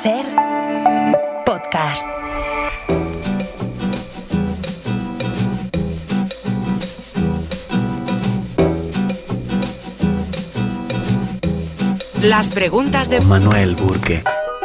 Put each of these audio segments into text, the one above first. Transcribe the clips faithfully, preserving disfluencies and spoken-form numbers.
Ser podcast. Las preguntas de Manuel Burke.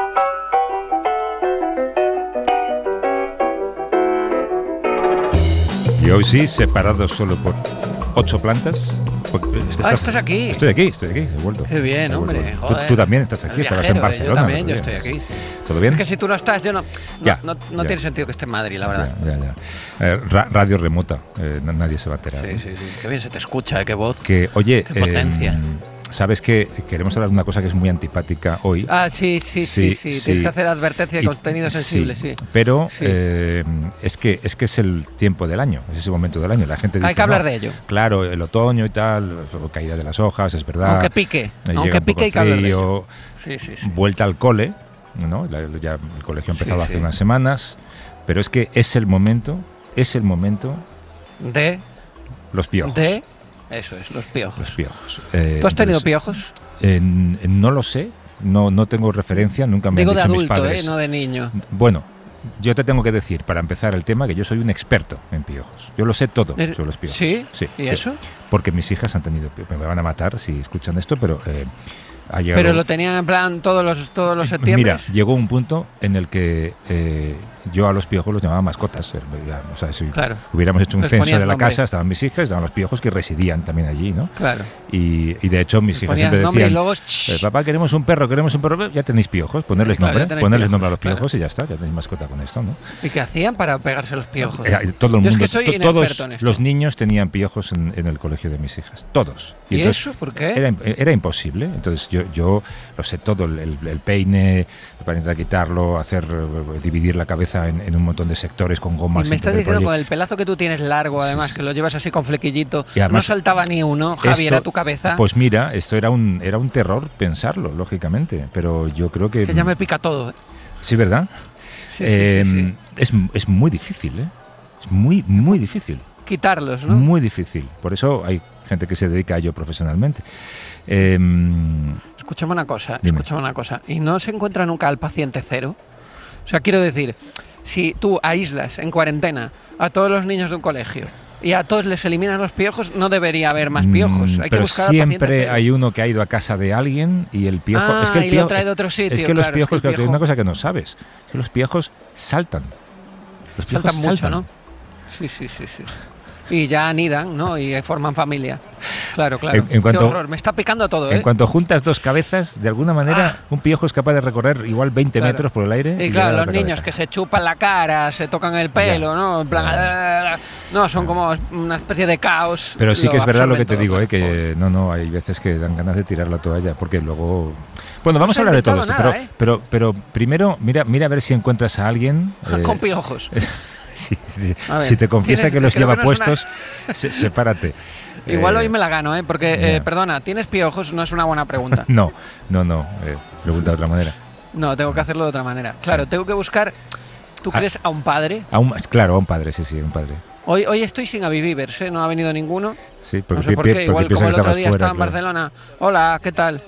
Y hoy sí, separados solo por ocho plantas. Este, ah, estás aquí. Estoy aquí, estoy aquí, he vuelto. Qué bien, hombre. Tú, tú también estás aquí, estabas en Barcelona. Yo también, yo estoy aquí. ¿Todo bien? Es que si tú no estás, yo no. Ya, no, no, no ya. tiene sentido que esté en Madrid, la verdad. Ya, ya, ya. Eh, ra- radio remota, eh, nadie se va a enterar. Sí, ¿no? sí, sí. Qué bien se te escucha, eh, qué voz. Que, oye, qué potencia. Eh, sabes que queremos hablar de una cosa que es muy antipática hoy. Ah, sí, sí, sí, sí. Sí, sí. Tienes que hacer advertencia de Y- contenido sensible, sí. Pero Sí. eh, es que es que es el tiempo del año, es ese momento del año. La gente dice, Hay que hablar no, de ello. Claro, el otoño y tal, caída de las hojas, es verdad. Aunque pique, eh, aunque llega un pique poco hay que hablar de frío, ello. Sí, sí, sí. vuelta al cole, ¿no? La- ya el colegio ha empezado Sí, hace sí. unas semanas, pero es que es el momento, es el momento, De. los piojos. De. Eso es, los piojos. Los piojos. Eh, ¿Tú has tenido entonces, piojos? eh, n- no lo sé, no, no tengo referencia, nunca me Digo han de dicho mis adulto, padres. eh, no de niño. Bueno, yo te tengo que decir, para empezar el tema, que yo soy un experto en piojos. Yo lo sé todo ¿Es- sobre los piojos. ¿Sí? Sí. ¿Y sí. eso? Porque mis hijas han tenido piojos. Me van a matar si escuchan esto, pero eh, ha llegado... Pero lo tenían en plan todos los, todos los septiembre. Mira, llegó un punto en el que eh, yo a los piojos los llamaba mascotas. Eh, ya, o sea, si Claro. hubiéramos hecho un Les censo ponías de la nombre. casa, estaban mis hijas, estaban los piojos que residían también allí, ¿no? Claro. Y, y de hecho mis Les hijas ponías siempre nombre y decían, luego, eh, shh. papá, queremos un perro, queremos un perro, ya tenéis piojos, ponerles Claro, ya nombre, tenéis ponerles piojos, nombre a los claro. piojos y ya está, ya tenéis mascota con esto, ¿no? ¿Y qué hacían para pegarse los piojos? Eh, todo el Yo es mundo, que soy to- inexperto todos en esto. los niños tenían piojos en, en el colegio de mis hijas, todos. ¿Y entonces eso? ¿Por qué? Era, era imposible, entonces yo, yo lo sé todo, el, el- el peine, para intentar quitarlo, hacer eh, dividir la cabeza en, en un montón de sectores con gomas. Y me estás entonces, diciendo oye, con el pelazo que tú tienes largo, además, sí. que lo llevas así con flequillito, Y además, no saltaba ni uno, Javier, esto- a tu cabeza. Pues mira, esto era un era un terror pensarlo, lógicamente, pero yo creo que... que ya me pica todo. ¿eh? Sí, ¿verdad? Sí, sí, Eh, sí, sí. Es, es muy difícil, ¿eh? Es muy, muy difícil. Quitarlos, ¿no? Muy difícil. Por eso hay gente que se dedica a ello profesionalmente. Eh, Escúchame una cosa, Dime. escúchame una cosa. ¿Y no se encuentra nunca al paciente cero? O sea, quiero decir, si tú aíslas en cuarentena a todos los niños de un colegio y a todos les eliminas los piojos, no debería haber más piojos. mm, Hay que pero buscar al paciente siempre cero. hay uno que ha ido a casa de alguien y el piojo... Ah, es que el y piojo, lo trae de otro sitio. Es que los claro, piojos, es que el creo que hay piojo una cosa que no sabes, es que los piojos saltan. Los piojos saltan mucho, saltan. ¿no? Sí, sí, sí, sí. Y ya anidan, ¿no? Y forman familia. Claro, claro. En- en cuanto- Qué horror, me está picando todo, ¿eh? En cuanto juntas dos cabezas, de alguna manera, Ah. un piojo es capaz de recorrer igual veinte Claro. metros por el aire. Y llegar claro, a la los otra niños cabeza. que se chupan la cara, se tocan el pelo, Ya. ¿no? En plan, Ya. no, son como una especie de caos. Pero sí que es verdad lo que te absorben digo, todo. ¿eh? Que no, no, hay veces que dan ganas de tirar la toalla, porque luego... Bueno, vamos se a ha hablar de todo esto, inventado pero, nada, ¿eh? pero, pero primero, mira, mira a ver si encuentras a alguien... eh, Con piojos. si, si- A ver, si te confiesa tienes- que los creo lleva que no es una- puestos, se- sepárate. Igual Eh, hoy me la gano, ¿eh? Porque, ya. eh, perdona, ¿tienes piojos? No es una buena pregunta. No, no, no, eh, pregunta de otra manera. No, tengo que hacerlo de otra manera. Claro, tengo que buscar... ¿Tú Ah. crees a un padre? A un, claro, a un padre, sí, sí, a un padre. Hoy, hoy estoy sin Avivivers, ¿eh? No ha venido ninguno. Sí, porque No sé pi- por pi- qué. porque Igual piensa como el que otro estabas día fuera, estaba en claro. Barcelona. Hola, ¿qué tal?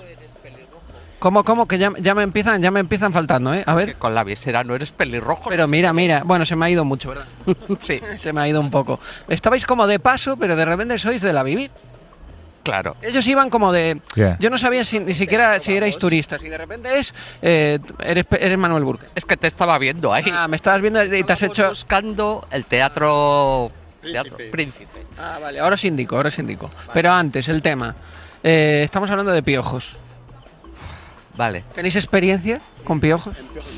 ¿Cómo, cómo? Que ya, ya me empiezan, ya me empiezan faltando, ¿eh? A ver. Con la visera no eres pelirrojo. Pero mira, mira. Bueno, se me ha ido mucho, ¿verdad? Sí, Se me ha ido un poco. Estabais como de paso, pero de repente sois de la Vivir. claro. Ellos iban como de... Ya. Yo no sabía si, ni siquiera si erais turistas. Y de repente es... eh, eres, eres Manuel Burke. Es que te estaba viendo ahí. Ah, me estabas viendo y te has Estábamos hecho... buscando el teatro Teatro Príncipe. Ah, vale. Ahora os indico, ahora os indico. Pero antes, el tema. Eh, estamos hablando de piojos. Vale. ¿Tenéis experiencia con piojos?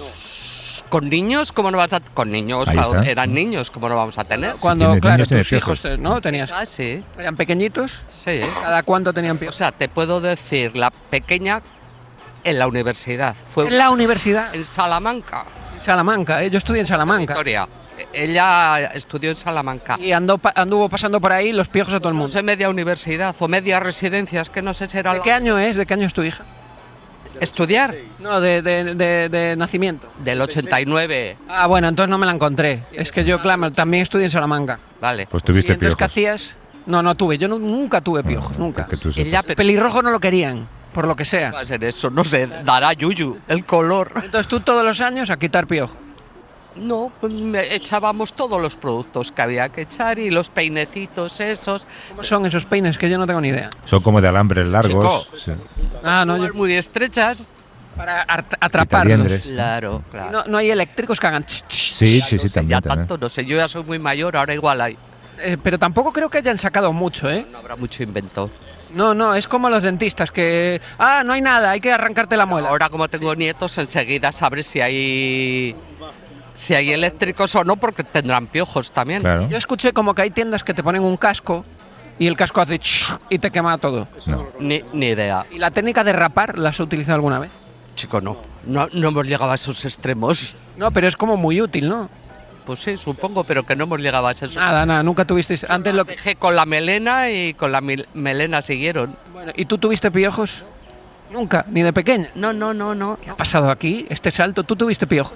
Con niños, ¿cómo no vas a...? Con niños, Ahí cuando está. eran niños, ¿cómo no vamos a tener? Cuando, tienes claro, niños, tienes tus piojos. hijos, ¿no? Tenías... Ah, sí, ¿Eran pequeñitos? sí. ¿Cada cuánto tenían O piojos? sea, te puedo decir, la pequeña en la universidad. Fue En la universidad. en Salamanca. Salamanca, ¿eh? Yo estudié en Salamanca. Victoria. Ella estudió en Salamanca. Y andó, pa- anduvo pasando por ahí los piojos a todo el No mundo. sé, media universidad o media residencia, es que no sé si era ¿De la- qué año es? ¿De qué año es tu hija? ¿Estudiar? No, de, de, de, de nacimiento. Del ochenta y nueve. Ah, bueno, entonces no me la encontré. Es que yo, claro, también estudié en Salamanca. Vale. Pues ¿Y tuviste entonces piojos. qué hacías? No, no tuve. Yo nu- nunca tuve piojos, No, nunca. porque tú- Ella, pero- Pelirrojo no lo querían. por lo que sea. Va a ser eso, no sé, dará yuyu, el color. Entonces tú todos los años a quitar piojos. No, pues me echábamos todos los productos que había que echar y los peinecitos esos. ¿Cómo son esos peines? Que yo no tengo ni idea. Son como de alambres largos. Chico. Sí. Ah, no, yo- Muy estrechas. para at- atraparlos. Quitaliendres. Claro, claro. No, no hay eléctricos que hagan... ch, ch. Sí, sí, No sí, sé, también. ya también. tanto, no sé, yo ya soy muy mayor, ahora igual hay. Eh, pero tampoco creo que hayan sacado mucho, ¿eh? No habrá mucho invento. No, no, es como los dentistas que... Ah, no hay nada, hay que arrancarte la muela. Ahora como tengo nietos, enseguida sabré si hay si hay eléctricos o no, porque tendrán piojos también. Claro. Yo escuché como que hay tiendas que te ponen un casco y el casco hace ch y te quema todo. No. Ni, ni idea. ¿Y la técnica de rapar la has utilizado alguna vez? Chico, no. no. No hemos llegado a esos extremos. No, pero es como muy útil, ¿no? Pues sí, supongo, pero que no hemos llegado a esos. Nada, nada, nunca tuvisteis... Antes lo que... Dejé con la melena y con la mil- melena siguieron. Bueno, ¿y tú tuviste piojos? Nunca, ni de pequeña. No, no, no, no. ¿Qué ha pasado aquí? Este salto, ¿tú tuviste piojos?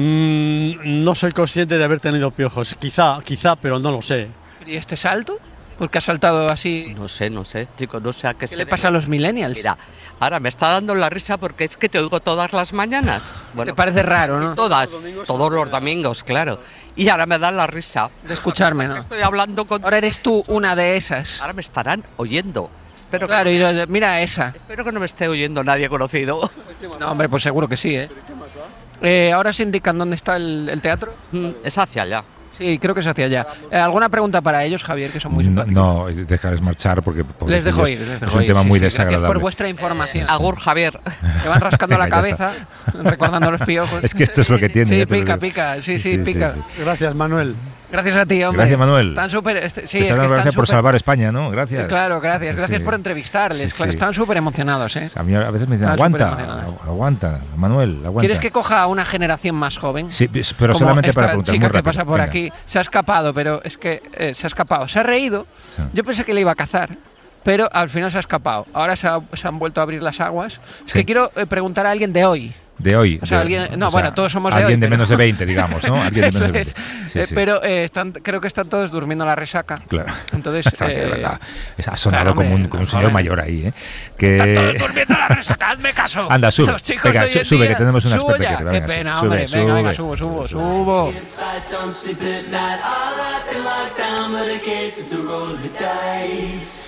Mm, no soy consciente de haber tenido piojos. Quizá, quizá, pero no lo sé. ¿Y este salto? Porque has saltado así... No sé, no sé, chico, no sé a qué, ¿Qué se le debe. pasa a los millennials? Mira, ahora me está dando la risa porque es que te oigo todas las mañanas. Bueno, Te parece raro, ¿no? todas, todos los domingos, claro. Y ahora me da la risa. De escucharme, ¿no? Estoy hablando con... Ahora eres tú una de esas. Ahora me estarán oyendo. Espero, Claro, que, y lo- mira esa. espero que no me esté oyendo nadie conocido. No, hombre, pues seguro que sí, ¿eh? Eh, ahora se indican dónde está el, el teatro. Mm, es hacia allá. Sí, creo que es hacia allá. Eh, ¿Alguna pregunta para ellos, Javier, que son muy No, simpáticos? no, dejarles marchar porque Les dejo ir, pobrecillos, les es dejo un ir. tema sí, muy sí, Gracias desagradable. por vuestra información. Agur, Javier. Me van rascando la Venga, ya cabeza, recordando los piojos. Es que esto es lo que tiene. Sí, ya te lo pica, digo. pica, sí, sí, pica. sí. Gracias, Manuel. Gracias a ti, hombre. Gracias, Manuel. Están súper... este- sí, Te es están que dando están gracias por súper- salvar España, ¿no? Gracias. Claro, gracias. Gracias Sí. por entrevistarles. Sí, sí. Están súper emocionados, ¿eh? A mí a veces me dicen, Están aguanta, superemocionados. agu- aguanta, Manuel, aguanta. ¿Quieres que coja a una generación más joven? Sí, pero Como solamente esta para preguntar chica muy que rápido. pasa por Venga. aquí se ha escapado, pero es que eh, se ha escapado. Se ha reído. Sí. Yo pensé que le iba a cazar, pero al final se ha escapado. Ahora se, ha- se han vuelto a abrir las aguas. Es Sí. que quiero eh, preguntar a alguien de hoy. De hoy. O sea, de- alguien- no, o sea, bueno, todos somos de alguien hoy, de pero- menos de veinte, digamos, ¿no? Alguien de Eso menos de es. veinte. Sí, Eh, sí. Pero eh, están, creo que están todos durmiendo la resaca. Claro. Entonces, O sea, que de eh, verdad, es- ha sonado claro, como un, hombre, como un no, señor joder. mayor ahí, ¿eh? Están todos Que... durmiendo la resaca, hazme caso. Anda, sube. Los chicos Venga, de hoy en su- sube, día- que tenemos una Subo experta ya. que- Qué venga, pena, sube, hombre. Venga, venga, sube. subo, subo, subo. If I don't sleep at night, all I feel like down, but I guess it's a roll of the dice.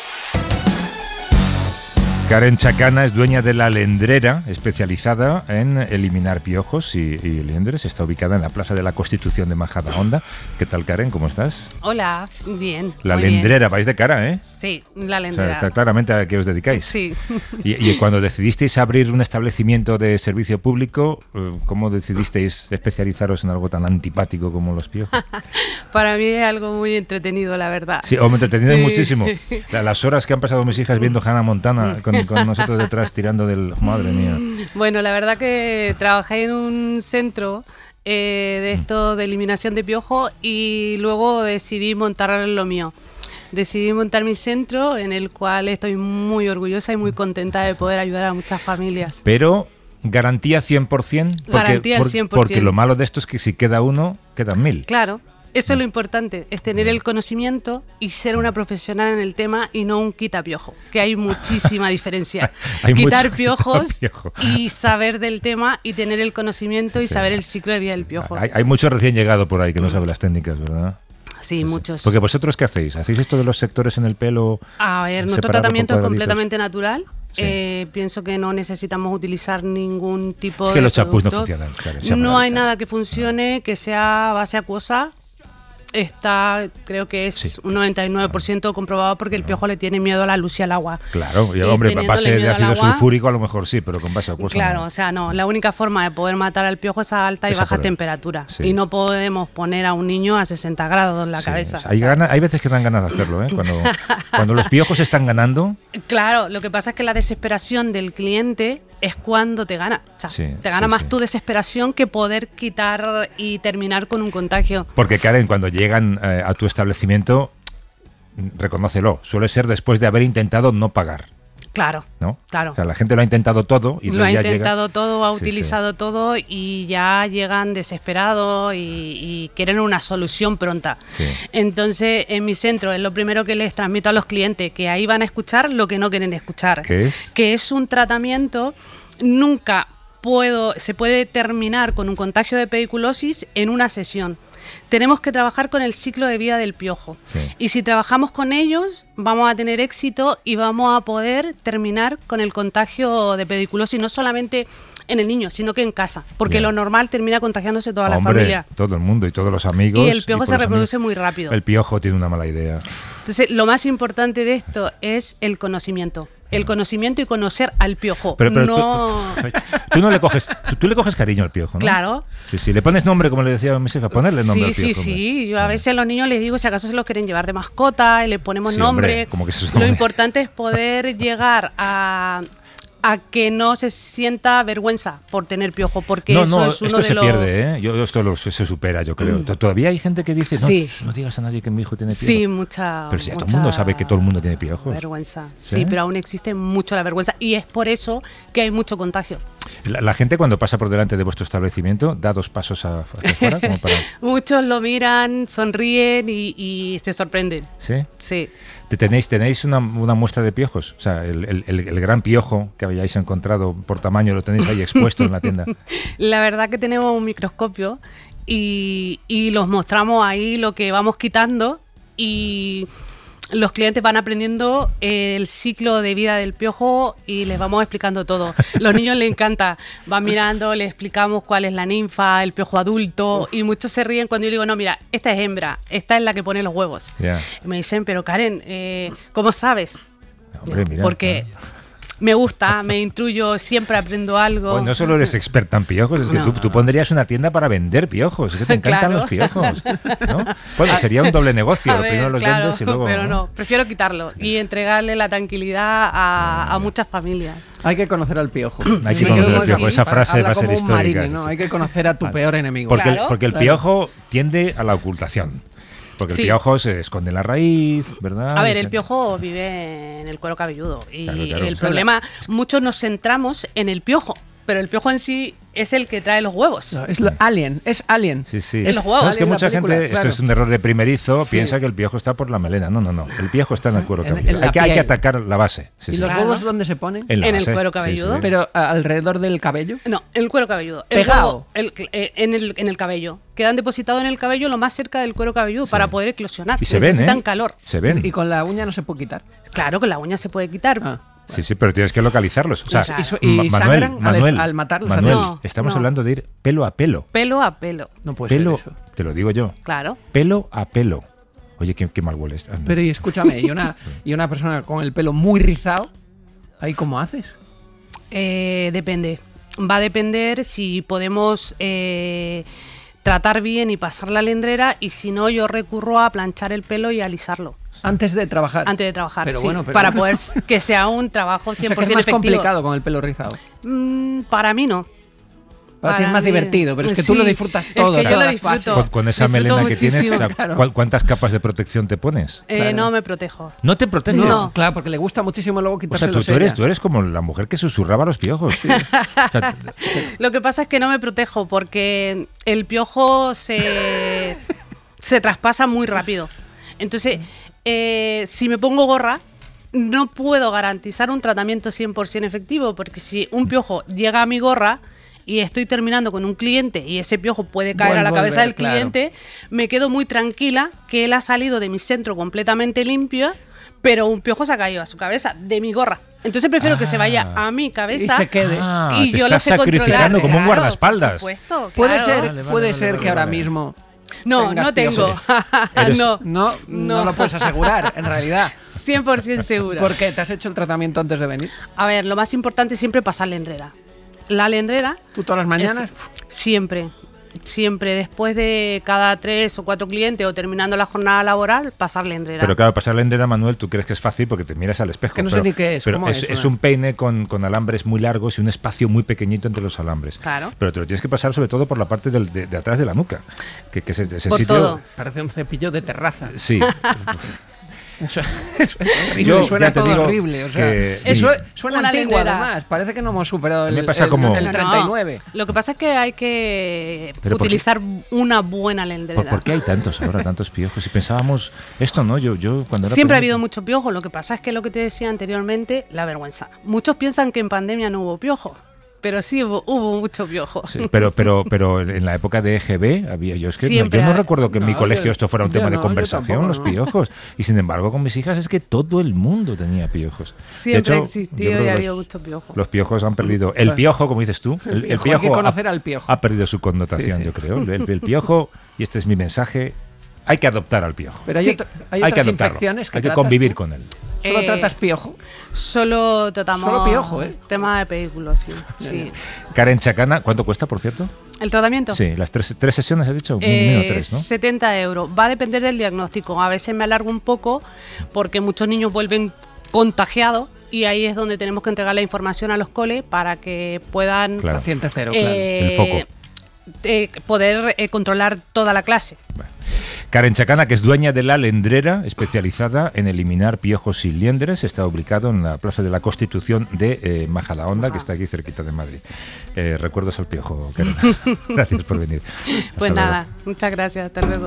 Karen Chacana es dueña de La Lendrera, especializada en eliminar piojos y, y liendres. Está ubicada en la Plaza de la Constitución de Majadahonda. ¿Qué tal, Karen? ¿Cómo estás? Hola, bien. La muy bien. Lendrera, vais de cara, ¿eh? Sí, la O sea, lendrera. está claramente a qué os dedicáis. Sí. Y, y cuando decidisteis abrir un establecimiento de servicio público, eh, ¿cómo decidisteis especializaros en algo tan antipático como los piojos? Para mí es algo muy entretenido, la verdad. Sí, o me entretenéis Sí. muchísimo. La- Las horas que han pasado mis hijas viendo Hannah Montana con, con nosotros detrás tirando del... Madre mía. Bueno, la verdad que trabajé en un centro eh, de esto de eliminación de piojo y luego decidí montar lo mío. Decidí montar mi centro en el cual estoy muy orgullosa y muy contenta de poder ayudar a muchas familias. Pero garantía cien por ciento. Porque, Garantía al por- cien por ciento. Porque lo malo de esto es que si queda uno, quedan mil. Claro, eso es lo importante, es tener el conocimiento y ser una profesional en el tema y no un quitapiojo, que hay muchísima diferencia. Hay Quitar mucho piojos quitapiojo. y saber del tema y tener el conocimiento y Sí. saber el ciclo de vida del piojo. Hay, hay mucho recién llegado por ahí que no sabe las técnicas, ¿verdad? Sí, muchos. Porque vosotros, ¿qué hacéis? ¿Hacéis esto de los sectores en el pelo? A ver, nuestro separado por tratamiento es cuadraditos? completamente natural. Sí. Eh, pienso que no necesitamos utilizar ningún tipo Es de que los champús no producto. funcionan, claro, sean No hay moralistas. nada que funcione que sea base acuosa. Está, creo que es Sí. un noventa y nueve por ciento comprobado porque el piojo le tiene miedo a la luz y al agua. Claro, y, Y hombre, teniéndole base de miedo al ácido agua- sulfúrico a lo mejor sí, pero con base acuosa Claro, no. o sea, no, la única forma de poder matar al piojo es a alta y Esa baja por él. temperatura. Sí. Y no podemos poner a un niño a sesenta grados en la Sí, cabeza. hay, gana- hay veces que dan ganas de hacerlo, ¿eh? Cuando, cuando los piojos están ganando, Claro, lo que pasa es que la desesperación del cliente es cuando te gana. O sea, Sí, te gana sí, más sí. tu desesperación que poder quitar y terminar con un contagio. porque Karen, cuando llegan eh, a tu establecimiento, reconócelo, suele ser después de haber intentado no pagar. Claro, ¿no? claro. O sea, la gente lo ha intentado todo y Lo ha ya llega- intentado todo, ha Sí, utilizado todo y ya llegan desesperados y, y quieren una solución pronta. Sí. Entonces, en mi centro es lo primero que les transmito a los clientes, que ahí van a escuchar lo que no quieren escuchar. ¿Qué es? Que es un tratamiento, nunca puedo, se puede terminar con un contagio de pediculosis en una sesión. Tenemos que trabajar con el ciclo de vida del piojo. Sí. Y si trabajamos con ellos, vamos a tener éxito y vamos a poder terminar con el contagio de pediculosis, no solamente en el niño, sino que en casa. Porque Ya. lo normal termina contagiándose toda la Hombre, familia. todo el mundo y todos los amigos. Y el piojo por se los reproduce amigos. muy rápido. El piojo tiene una mala idea. Entonces, lo más importante de esto es el conocimiento. El conocimiento y conocer al piojo. Pero, pero no... tú, tú no le coges, tú, tú le coges cariño al piojo, ¿no? Claro. Sí, sí, le pones nombre, como le decía a mi jefa, ponerle nombre sí, al piojo. Sí, hombre. sí, yo a veces a los niños les digo si acaso se los quieren llevar de mascota y le ponemos Sí, nombre. hombre, como que eso es Lo nombre. importante es poder llegar a, a que no se sienta vergüenza por tener piojo, porque No, eso no, es uno esto de se los... pierde, ¿eh? Yo, esto lo- se supera, yo creo. Todavía hay gente que dice, no, Sí. shh, no digas a nadie que mi hijo tiene piojo. Sí, mucha Pero si ya todo el mucha mundo sabe que todo el mundo tiene piojos. vergüenza. ¿Sí? ¿Sí? Pero aún existe mucho la vergüenza y es por eso que hay mucho contagio. La, la gente cuando pasa por delante de vuestro establecimiento da dos pasos a- hacia afuera, como para... Muchos lo miran, sonríen y, y se sorprenden. ¿Sí? Sí. ¿Te ¿Tenéis, tenéis una, una muestra de piojos? O sea, el, el- el- el gran piojo que habíais encontrado por tamaño lo tenéis ahí expuesto en la tienda. La verdad que tenemos un microscopio y, y los mostramos ahí lo que vamos quitando y los clientes van aprendiendo el ciclo de vida del piojo y les vamos explicando todo. Los niños les encanta, van mirando, les explicamos cuál es la ninfa, el piojo adulto y muchos se ríen cuando yo digo, no, mira, esta es hembra, esta es la que pone los huevos. Ya. Y me dicen, pero Karen, eh, ¿cómo sabes? Hombre, mira, Porque me gusta, me instruyo, siempre aprendo algo. Pues no solo eres experta en piojos, es que No. tú, tú pondrías una tienda para vender piojos. Es que te encantan Claro. los piojos, ¿no? Bueno, sería un doble negocio. A ver, Primero los claro, vendes y luego... pero no, prefiero quitarlo y entregarle la tranquilidad a, a muchas familias. Hay que conocer al piojo. Hay que Me conocer quedo al con- piojo. Esa frase habla va a ser como un histórica, marine, ¿no? sí. Hay que conocer a tu Vale. peor enemigo. Porque, el, Claro. porque el Claro. piojo tiende a la ocultación. Porque Sí. el piojo se esconde en la raíz, ¿verdad? A ver, Se- el piojo vive en el cuero cabelludo y Claro, claro. el problema, muchos nos centramos en el piojo, pero el piojo en sí es el que trae los huevos. No, es lo- Alien, es Alien. Sí, sí. En los huevos. No, es que En la mucha película, gente, esto claro. es un error de primerizo, piensa que el piojo está por la melena. No, no, no. El piojo está en el cuero En- en cabelludo. la Hay que, hay que piel. atacar la base. Sí, ¿Y sí. los Claro. huevos dónde se ponen? En la En el base. cuero Sí, cabelludo. sí. Pero a- alrededor del cabello. No, en el cuero cabelludo. El Pegado. huevo, el- eh, en, el, en el cabello. Quedan depositados en el cabello lo más cerca del cuero cabelludo para poder eclosionar. Y se ven, Necesitan ¿eh? calor. Se ven. Y con la uña no se puede quitar. Claro, con la uña se puede quitar. Ah. Sí, sí, pero tienes que localizarlos. O sea, Claro. Y su- y Ma- Manuel, sangran al- Manuel, al matarlos Manuel, también. No, estamos no. hablando de ir pelo a pelo. Pelo a pelo. No puede Pelo, ser eso. te lo digo yo, Claro. pelo a pelo. Oye, qué, qué mal hueles. Ah, no. Pero y escúchame, y una, y una persona con el pelo muy rizado, ¿ahí cómo haces? Eh, depende. Va a depender si podemos eh, tratar bien y pasar la lendrera y si no yo recurro a planchar el pelo y alisarlo Antes de trabajar. antes de trabajar, Pero sí, bueno, pero para bueno. poder que sea un trabajo O sea, cien que por es ciento más efectivo. complicado con el pelo rizado. Mm, para mí no. Para ti es Para más mí- divertido, pero es que tú Sí, lo disfrutas es todo. que yo todas lo las disfruto. fases. con, con esa disfruto melena que tienes, o sea, muchísimo. Claro. ¿cuál- ¿cuántas capas de protección te pones? Eh, Claro. No me protejo. ¿No te proteges? No. Claro, porque le gusta muchísimo luego O sea, quitárselo. tú, tú eres, tú eres como la mujer que susurraba los piojos. O sea, Lo que pasa es que no me protejo porque el piojo se, se traspasa muy rápido. Entonces, eh, si me pongo gorra, no puedo garantizar un tratamiento cien por ciento efectivo, porque si un piojo llega a mi gorra y estoy terminando con un cliente y ese piojo puede caer Vol- a la cabeza volver, del claro. cliente, me quedo muy tranquila que él ha salido de mi centro completamente limpio, pero un piojo se ha caído a su cabeza, de mi gorra. Entonces prefiero que se vaya a mi cabeza Y se quede. ah, y te yo lo estás sé controlar. sacrificando como un Claro, guardaespaldas. Por supuesto, Puede claro. ser, Vale, vale, puede vale, ser vale, que ahora vale. mismo. No, tengas no piojo. tengo. Eres- no, No, no, No. lo puedes asegurar, en realidad. cien por ciento segura. ¿Por qué? ¿Te has hecho el tratamiento antes de venir? A ver, lo más importante es siempre pasar la endrera. La lendrera ¿Tú todas las mañanas? es- siempre, siempre después de cada tres o cuatro clientes o terminando la jornada laboral, pasar la endrera. Pero claro, pasar la endera, Manuel, tú crees que es fácil porque te miras al espejo. Que no sé pero, ni qué es, Pero ¿cómo es, es, es una? un peine con, con alambres muy largos y un espacio muy pequeñito entre los alambres. Claro. Pero te lo tienes que pasar sobre todo por la parte del- de, de atrás de la nuca. Que, que ese, ese Por sitio. todo. Parece un cepillo de terraza. Sí. Eso, eso es horrible, Yo suena ya te todo digo horrible. O sea, que eso mi- suena Una antiguo, lendera. además. Parece que no hemos superado A el, mí me pasa el- como- el No, treinta y nueve. Lo que pasa es que hay que ¿Pero por qué? utilizar una buena lendera. ¿Por, por qué hay tantos ahora, tantos piojos? Si pensábamos esto, ¿no? Yo, yo cuando era Siempre ha pequeño- habido muchos piojos, lo que pasa es que lo que te decía anteriormente, la vergüenza. Muchos piensan que en pandemia no hubo piojos, pero sí hubo, hubo mucho piojo. Sí, pero, pero, pero en la época de E G B había yo es que no, Siempre yo no ha- recuerdo que en mi No, colegio yo- esto fuera un yo tema de no, yo conversación, tampoco, los no. piojos. Y sin embargo con mis hijas es que todo el mundo tenía piojos. Siempre ha yo existido creo y que ha habido los- mucho piojo. Los piojos han perdido. El piojo, como dices tú, el, el piojo, hay piojo que ha- conocer al piojo. ha perdido su connotación, Sí, sí. yo creo. El, el- el piojo, y este es mi mensaje, hay que adoptar al piojo. Pero hay, Sí. otra- hay Hay que otras adoptarlo. infecciones que Hay que tratas convivir tú. con él. Solo Eh, tratas piojo. Solo tratamos Solo piojo, ¿eh? tema de películas, sí. sí. Karen Chacana, ¿cuánto cuesta, por cierto? ¿El tratamiento? Sí, las tres, tres sesiones, has dicho. Eh, Mínimo tres, ¿no? setenta euros. Va a depender del diagnóstico. A veces me alargo un poco porque muchos niños vuelven contagiados y ahí es donde tenemos que entregar la información a los coles para que puedan Claro. Paciente cero, claro. eh, El foco. eh, poder eh, controlar toda la clase. Karen Chacana, que es dueña de La Lendrera, especializada en eliminar piojos y liendres, está ubicado en la Plaza de la Constitución de eh, Majadahonda, que está aquí cerquita de Madrid. Eh, recuerdos al piojo, Karen. Gracias por venir. Pues Hasta nada, luego. muchas gracias. Hasta luego.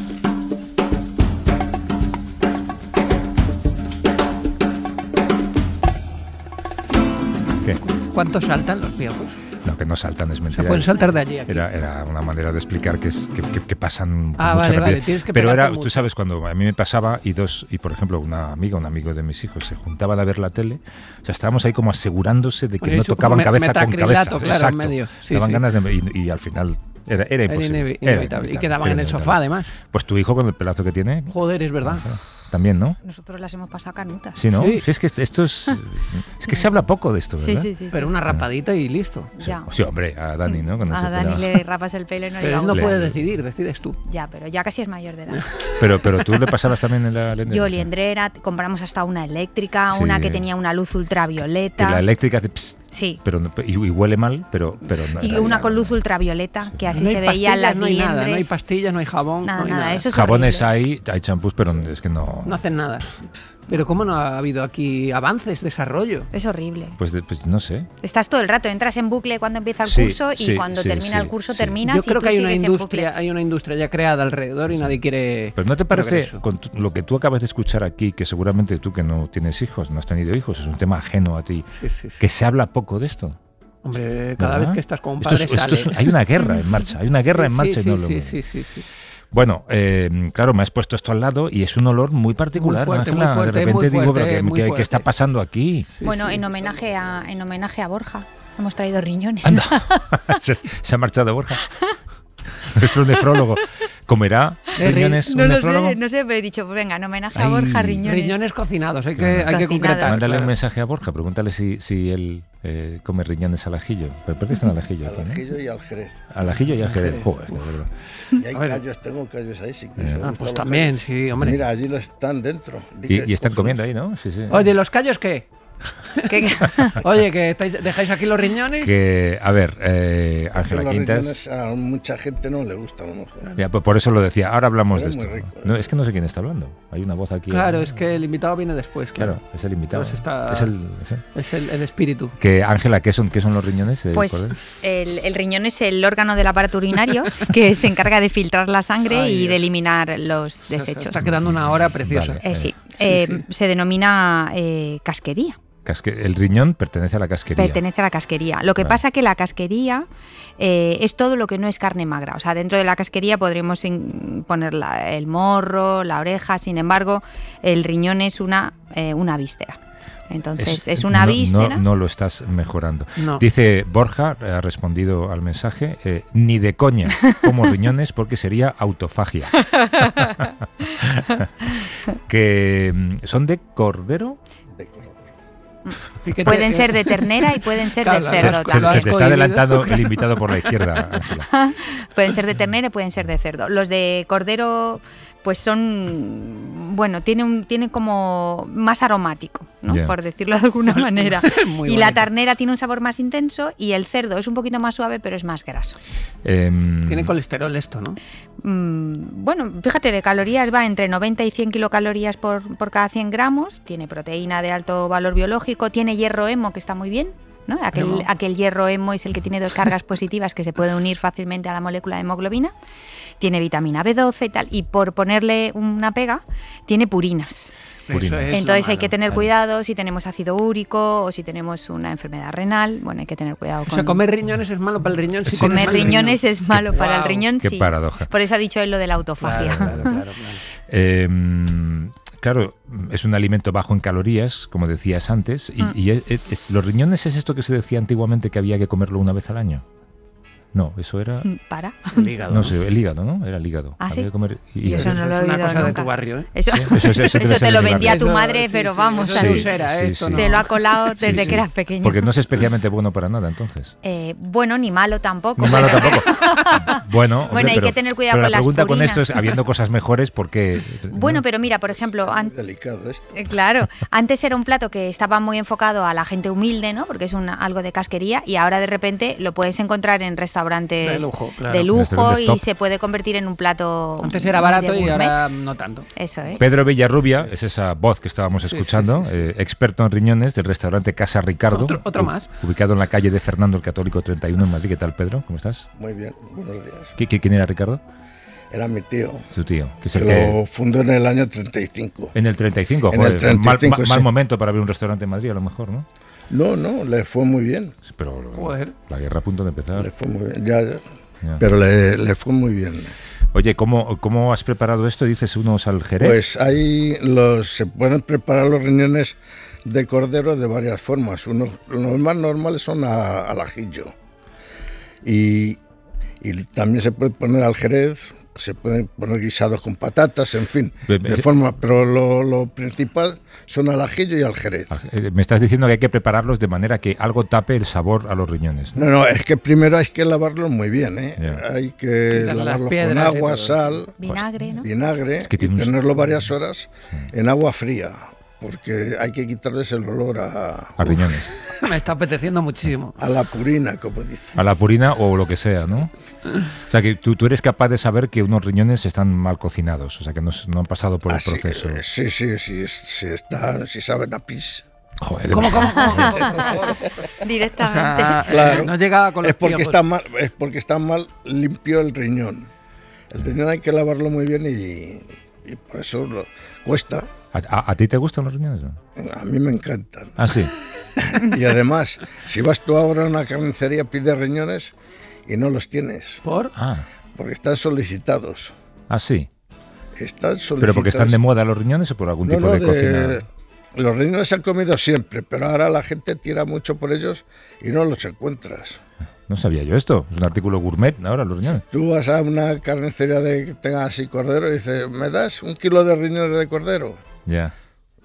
¿Qué? ¿Cuánto saltan los piojos? No, que no saltan, es Se mentira. pueden saltar de allí a aquí. Era, era una manera de explicar que, es, que, que- que pasan con Ah, mucha vale, vale, rapidez. tienes que Pero pegarte era, mucho. tú sabes, cuando a mí me pasaba y dos, y por ejemplo una amiga, un amigo de mis hijos, se juntaban a ver la tele, o sea, estábamos ahí como asegurándose de que Oye, no eso tocaban como cabeza con metacrilato, cabeza. claro, en medio. Sí, Daban sí. ganas de... Y, y al final era, era Era imposible. inevi- Era inevitable. Y inevitable, quedaban era en el inevitable. sofá, además. Pues tu hijo con el pelazo que tiene, Joder, es verdad. también, ¿no? Nosotros las hemos pasado canutas. Sí, ¿no? Sí. Sí, es que esto es... Es que se habla poco de esto, Sí, ¿verdad? sí, sí. Pero sí. una rapadita y listo. Ya. Sí, hombre, a Dani, ¿no? Con ese A Dani pelazo. le rapas el pelo y no le Pero va a él no gustar. puede decidir, decides tú. Ya, pero ya casi es mayor de edad. Pero, pero tú le pasabas también en la lendera. Yo liendrera, compramos hasta una eléctrica, Sí. una que tenía una luz Que ultravioleta. la eléctrica hace... pss, Sí. pero no- y, y huele mal, pero, pero no, Y era- una era- con luz ultravioleta, que así No hay se veían pastillas, las no hay nada, no hay liendres. pastillas, no hay jabón, Nada, no hay nada, nada. eso es Jabones horrible. hay, hay champús, pero es que no. No hacen nada. Pero ¿cómo no ha habido aquí avances, desarrollo? Es horrible. Pues, de- pues no sé. Estás todo el rato, entras en bucle cuando empieza el Sí, curso y sí, cuando sí, termina sí, el curso sí. terminas Yo y creo tú que hay una sigues en industria, bucle. hay una industria ya creada alrededor y nadie quiere. Pero ¿no te parece, progreso. con tu- lo que tú acabas de escuchar aquí, que seguramente tú que no tienes hijos, no has tenido hijos, es un tema ajeno a ti, Sí, sí, sí. que se habla poco de esto? Hombre, cada ¿verdad? vez que estás con un Esto padre es- esto es- sale. hay una guerra en marcha, hay una guerra en Sí, marcha sí, y no sí, lo sí, vemos. sí, sí, sí. Bueno, eh, claro, me has puesto esto al lado y es un olor muy particular, Muy fuerte, muy Ángela. fuerte, de repente muy digo, fuerte, pero ¿qué, muy qué- qué fuerte. está pasando aquí? Sí, Bueno, sí. en homenaje a en homenaje a Borja hemos traído riñones. Anda, se, se ha marchado Borja, nuestro nefrólogo. ¿Comerá Eh, ri- riñones No un lo nefrólogo? sé, no sé, pero he dicho, pues venga, en homenaje Ay. a Borja, riñones. Riñones cocinados, hay que, Claro. hay que Cocinados. concretar. Mándale claro. un mensaje a Borja, pregúntale si, si él eh, come riñones al ajillo. ¿Pero por qué están al ajillo? aquí, Al no? ajillo y al jerez. Al ajillo y al jerez. Jerez. Joder, de verdad. Y hay A ver. callos, tengo callos ahí, sí. que Eh. os Ah, gustan pues los también, callos. sí, hombre. Mira, allí lo están dentro. Di Y, que y están cógelos. comiendo ahí, ¿no? Sí, sí. Oye, ¿los callos qué? ¿Qué? Oye, que estáis, dejáis aquí los riñones. Que, a ver, eh, Porque Ángela los Quintas. riñones a mucha gente no le gusta a lo mejor. Ya, pues por eso lo decía. Ahora hablamos Pero de es esto. muy rico, No, ¿eh? es que no sé quién está hablando. Hay una voz aquí. Claro, eh, es que el invitado viene después. Claro, Claro, es el invitado. Pues está- Es el, sí. Es el, el espíritu. Que, Ángela, ¿qué son, ¿qué son los riñones? de Pues cordero? el, el riñón es el órgano del aparato urinario que se encarga de filtrar la sangre Ay, y Dios. de eliminar los Se desechos. está quedando una hora preciosa. Vale. Eh, sí, Sí, Eh, sí. se denomina eh, casquería. Casque- el riñón pertenece a la casquería. Pertenece a la casquería. Lo que Vale. pasa que la casquería eh, es todo lo que no es carne magra. O sea, dentro de la casquería podremos in- poner la- el morro, la oreja. Sin embargo, el riñón es una, eh, una víscera. Entonces, es, una no, víscera. No, no lo estás mejorando. No. Dice Borja, ha respondido al mensaje, eh, ni de coña como riñones porque sería autofagia. Que mm, son de cordero. De cordero. ¿Y qué te- Pueden qué- ser de ternera y pueden ser Claro, de las- cerdo las- Se, también. se te está codividido. adelantando el invitado por la izquierda, Ángela. Pueden ser de ternera y pueden ser de cerdo. Los de cordero pues son, bueno, tiene un tiene como más aromático, ¿no? Yeah. Por decirlo de alguna manera. Muy Y la bonito. ternera tiene un sabor más intenso y el cerdo es un poquito más suave, pero es más graso. Em, Tiene colesterol esto, ¿no? Mm, bueno, fíjate, de calorías va entre noventa y cien kilocalorías por, por cada cien gramos, tiene proteína de alto valor biológico, tiene hierro hemo, que está muy bien, ¿no? Aquel, Hemo. aquel hierro hemo es el que tiene dos cargas positivas que se puede unir fácilmente a la molécula de hemoglobina, tiene vitamina B doce y tal, y por ponerle una pega, tiene purinas. Purina. Eso es Entonces lo hay que malo. tener Vale. cuidado si tenemos ácido úrico o si tenemos una enfermedad renal, bueno, hay que tener cuidado O con... sea, comer riñones es malo para el riñón. Si Sí. tienes Comer mal riñones riñón. es malo para el Guau. riñón, Qué sí. paradoja. Por eso ha dicho él lo de la autofagia. Claro, claro, claro, claro. Em, claro, es un alimento bajo en calorías, como decías antes, y, Mm. y es- es- los riñones es esto que se decía antiguamente que había que comerlo una vez al año. No, eso era... Para. El hígado. No sé, el hígado, ¿no? Era el hígado. ¿Ah, Había sí? que comer Yo hígado. eso no lo he es una oído cosa de nunca. tu barrio, ¿eh? Eso, Eso- eso- eso debe eso ser te de lo mi vendía barrio. tu Eso, madre, sí, pero sí, vamos, eso así. es usera, Sí, esto sí. no. Te lo ha colado Sí, desde sí. que eras pequeño. Porque no es especialmente bueno para nada, entonces. Eh, bueno, ni malo tampoco. Ni malo tampoco. Bueno, hombre, Bueno, hay pero- que tener cuidado pero con la las pregunta con purinas. esto es, habiendo cosas mejores, ¿por qué? Bueno, ¿no? pero mira, por ejemplo, an- Delicado esto. eh, claro, antes era un plato que estaba muy enfocado a la gente humilde, ¿no? Porque es un, algo de casquería, y ahora de repente lo puedes encontrar en restaurantes De lujo, claro. de lujo Restaurantes y top. se puede convertir en un plato. Antes era muy de barato y gourmet. ahora no tanto. Eso es. Pedro Villarrubia es esa voz que estábamos escuchando, sí, sí, sí. eh, experto en riñones del restaurante Casa Ricardo. Otro- otro u- más. Ubicado en la calle de Fernando el Católico treinta y uno en Madrid. ¿Qué tal, Pedro? ¿Cómo estás? Muy bien, buenos días. ¿Qui- qui- ¿Quién era Ricardo? Era mi tío, Su tío. Que es que el que... lo fundó en el año treinta y cinco. En el treinta y cinco, En joder, el treinta y mal, cinco, ma- mal sí. momento para abrir un restaurante en Madrid, a lo mejor, ¿no? No, no, le fue muy bien. Sí, pero Joder. la guerra a punto de empezar. Le fue muy bien, ya, ya. Ya. Pero le, le fue muy bien. Oye, ¿cómo, ¿cómo has preparado esto? Dices unos al jerez. Pues ahí los, se pueden preparar los riñones de cordero de varias formas. Unos, los más normales son a- al ajillo. Y, y también se puede poner al jerez, se pueden poner guisados con patatas, en fin, Be- de be- forma. Pero lo, lo principal son al ajillo y al jerez. Eh, Me estás diciendo que hay que prepararlos de manera que algo tape el sabor a los riñones, ¿no? No, no, es que primero hay que lavarlos muy bien, ¿eh? Ya. Hay que Quitas las lavarlos con piedras y agua, todo. sal, Vinagre, ¿no? vinagre Es que y tiene un- tenerlo varias horas en agua fría, porque hay que quitarles el olor a, A riñones. Me está apeteciendo muchísimo. a la purina, como dice. A la purina o lo que sea, ¿no? O sea, que tú, tú eres capaz de saber que unos riñones están mal cocinados, o sea, que no, s- no han pasado por el Así que, proceso. sí, sí, sí, si están, si saben a pis. Joder, ¿Cómo, cómo, cómo? O Directamente. sea, eh, Claro. no llega con los Es porque piojos. está mal, es porque está mal limpio el riñón. El riñón hay que lavarlo muy bien y, y por eso lo- cuesta. ¿A, a- a ti te gustan los riñones? ¿No? A mí me encantan. Ah, sí. Y además, si vas tú ahora a una carnicería, pides riñones y no los tienes, ¿Por? Ah, porque están solicitados. ah, sí. Están solicitados. ¿Pero porque están de moda los riñones o por algún No, tipo no, de, de- cocina? Los riñones se han comido siempre, pero ahora la gente tira mucho por ellos y no los encuentras. No sabía yo esto. Es un artículo gourmet ahora, los riñones. Tú vas a una carnicería de que tenga así cordero y dices, ¿me das un kilo de riñones de cordero? Ya.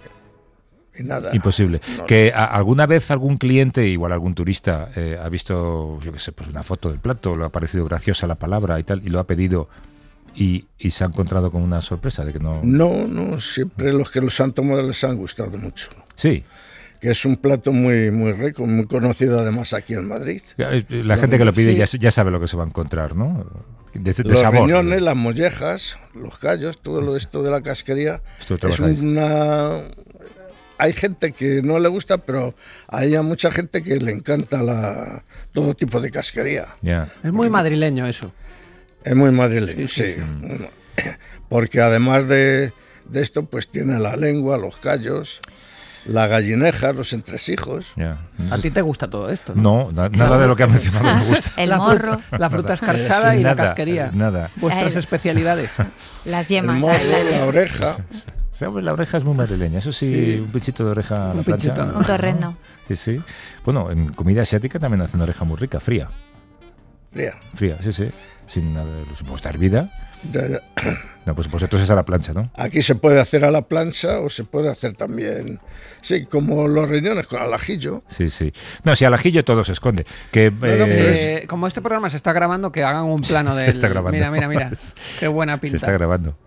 Y nada. Imposible. No. Que a- alguna vez algún cliente, igual algún turista, eh, ha visto, yo qué sé, pues una foto del plato, le ha parecido graciosa la palabra y tal, y lo ha pedido y, y se ha encontrado con una sorpresa de que no... No, no, siempre los que los han tomado les han gustado mucho. Sí. Que es un plato muy, muy rico, muy conocido además aquí en Madrid. La gente que lo pide Sí. ya, ya sabe lo que se va a encontrar, ¿no? De, de Los sabor. riñones, las mollejas, los callos, todo lo esto de la casquería. Esto lo Es trabajáis. una... Hay gente que no le gusta, pero hay a mucha gente que le encanta la... todo tipo de casquería. Ya. Es muy madrileño eso. Es muy madrileño, sí. Porque además de, de esto, pues tiene la lengua, los callos, la gallineja, los entresijos. Ya. A ti te gusta todo esto, No, ¿no? na- nada de lo que ha mencionado me gusta. El la morro, Fruta, la fruta escarchada Sí, y la nada, casquería. nada. Vuestras Eh. especialidades. las El yemas. morro, las- la oreja. O sea, pues la oreja es muy madrileña, eso sí, Sí. un pinchito de oreja a la Un plancha. pinchito, ¿no? Un torrendo. Sí, sí. Bueno, en comida asiática también hacen oreja muy rica, fría. Fría. Fría, sí, sí. Sin nada de supongo está hervida. Ya, ya. No, pues vosotros es a la plancha, ¿no? Aquí se puede hacer a la plancha o se puede hacer también, sí, como los riñones con al ajillo. Sí, sí. No, si al ajillo todo se esconde. Que, no, eh, Eh, como este programa se está grabando, que hagan un plano de está grabando. Mira, mira, mira. Qué buena se pinta. está grabando.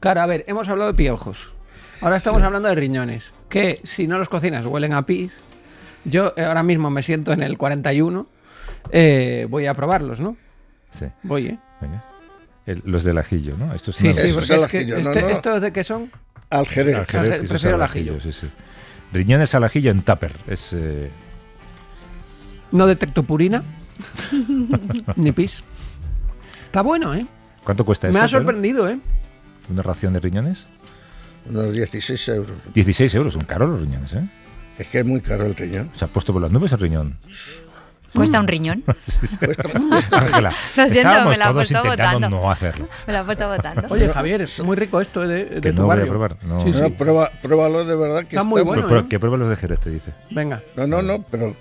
Claro, a ver, hemos hablado de piojos. Ahora estamos Sí. hablando de riñones. Que si no los cocinas huelen a pis. Yo eh, ahora mismo me siento en el cuarenta y uno. Eh, voy a probarlos, ¿no? Sí, Voy, ¿eh? venga. El- los del ajillo, ¿no? Estos Sí, son sí, Eso porque es el es que ajillo, no, este- no. ¿estos de qué son? Al Jerez. al jerez, Al- esos prefiero al el ajillo. sí, sí. Riñones al ajillo en tupper. Es, eh, No detecto purina. Ni pis. Está bueno, ¿eh? ¿Cuánto cuesta Me esto? ha Pedro? sorprendido, ¿eh? ¿Una ración de riñones? Unos dieciséis euros. dieciséis euros, son caros los riñones, ¿eh? Es que es muy caro el riñón. Se ha puesto por las nubes el riñón. Cuesta un riñón. Cuesta- Ángela, Lo siento, estábamos me la ha todos puesto intentando votando. no hacerlo. Me la he puesto votando. Oye, Javier, es muy rico esto de, de Que tu no voy a barrio. probar, no. Sí, No, sí. prueba, pruébalo de verdad que Está muy muy- bueno, Pero ¿eh? que pruebe los de Jerez, te dice. Venga. No, no, no, pero...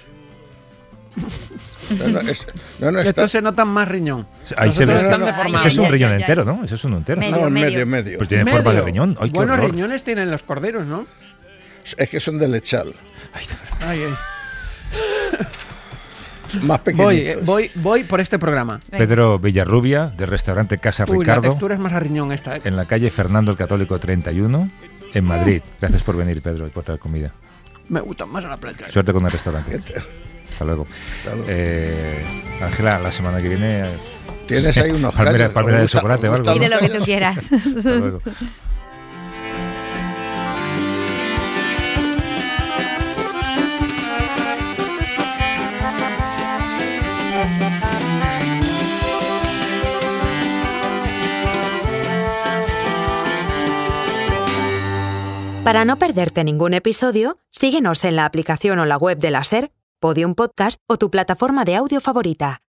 No, no, es- no, no, está... Estos se notan más riñón. Ahí se ve. Nosotros están No, no, deformados. Ese es un Ya, ya, riñón ya. entero, ¿no? Ese es uno entero. Medio. No, medio, medio. Pues tiene Medio. forma de riñón. Ay, qué Buenos horror. riñones tienen los corderos, ¿no? Es que son de lechal. Ay, ay. Son más Voy, pequeñitos. eh, voy, voy por este programa. Venga. Pedro Villarrubia, del restaurante Casa Uy, la Ricardo, textura es más a riñón esta, ¿eh? en la calle Fernando el Católico treinta y uno, en Madrid. Gracias por venir, Pedro, y por traer comida. Me gustan más a la plancha. Suerte con el restaurante. Hasta luego. Hasta luego. Eh, Ángela, la semana que viene. eh, Tienes ahí unos palmera, callos. palmera ¿Os de gusta- chocolate o os algo. gustan Pide los lo que tú callos? quieras. Hasta luego. Para no perderte ningún episodio, síguenos en la aplicación o la web de la SER, Podium Podcast o tu plataforma de audio favorita.